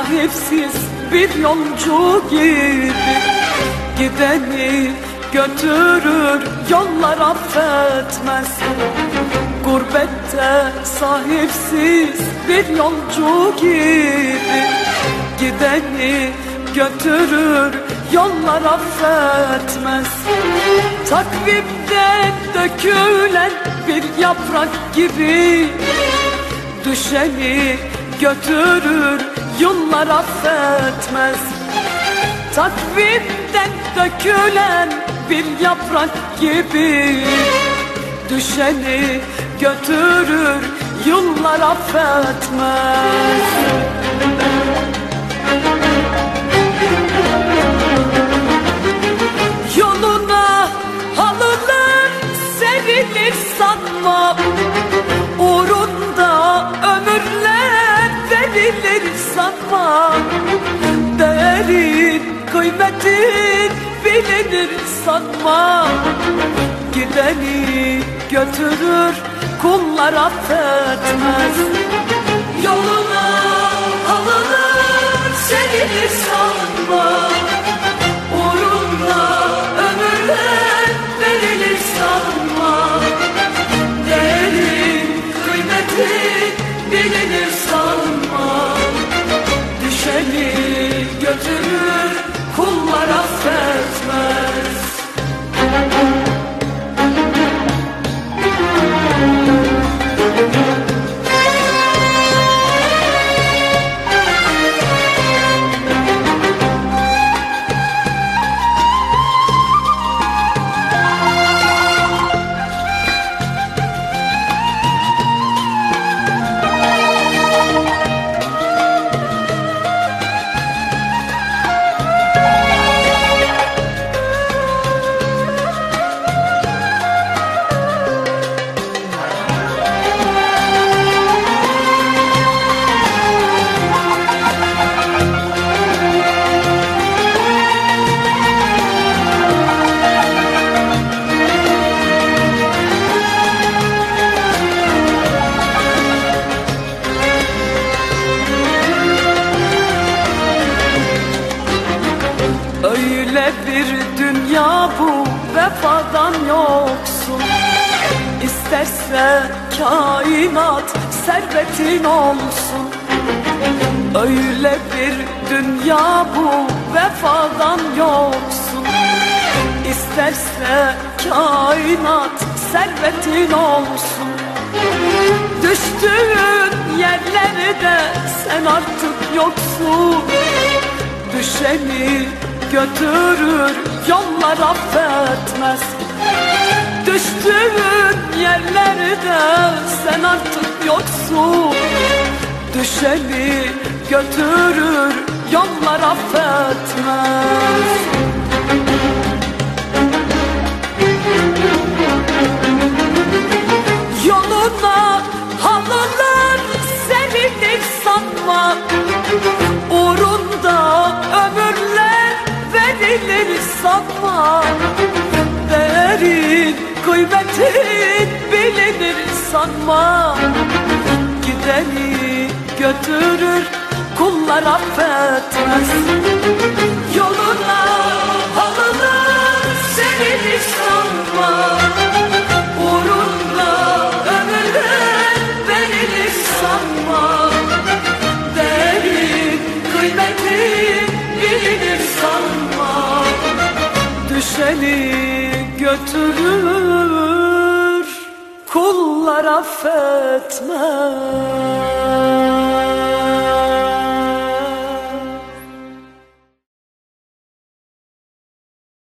sahipsiz bir yolcu gibi. Gideni götürür, yollar affetmez. Gurbette sahipsiz bir yolcu gibi. Gideni götürür, yollar affetmez. Takvimden dökülen bir yaprak gibi. Düşeni götürür, yıllar affetmez. Takvimden dökülen bir yaprak gibi. Düşeni götürür, yıllar affetmez. Yoluna halılar serilir sanma, uğrunda ömürler verilir sanma. Değerin, kıymetin bilinir sanma. Gideni götürür, kullar affetmez. Yoluna halılar serilir sanma, uğrunda ömürler verilir sanma. Değerin, kıymetin bilinir sanma. Düşeni götürür, kullar affetmez. Öyle bir dünya bu, vefadan yoksun. İsterse kainat servetin olsun. Öyle bir dünya bu, vefadan yoksun. İsterse kainat servetin olsun. Düştüğün yerlerde sen artık yoksun. Düşeni götürür, yollar affetmez. Düştüğün yerlerde sen artık yoksun. Düşeni götürür, yollar affetmez. Yoluna halılar serilir sanma, uğrunda ömürler verilir sanma. Değerin, kıymetin bilinir sanma. Gideni götürür, kullar affetmez. Yoluna halılar serilir sanma, uğrunda ömürler verilir sanma. Değerin, kıymetin bilinir sanma. Düşeni götürür, kullar affetmez.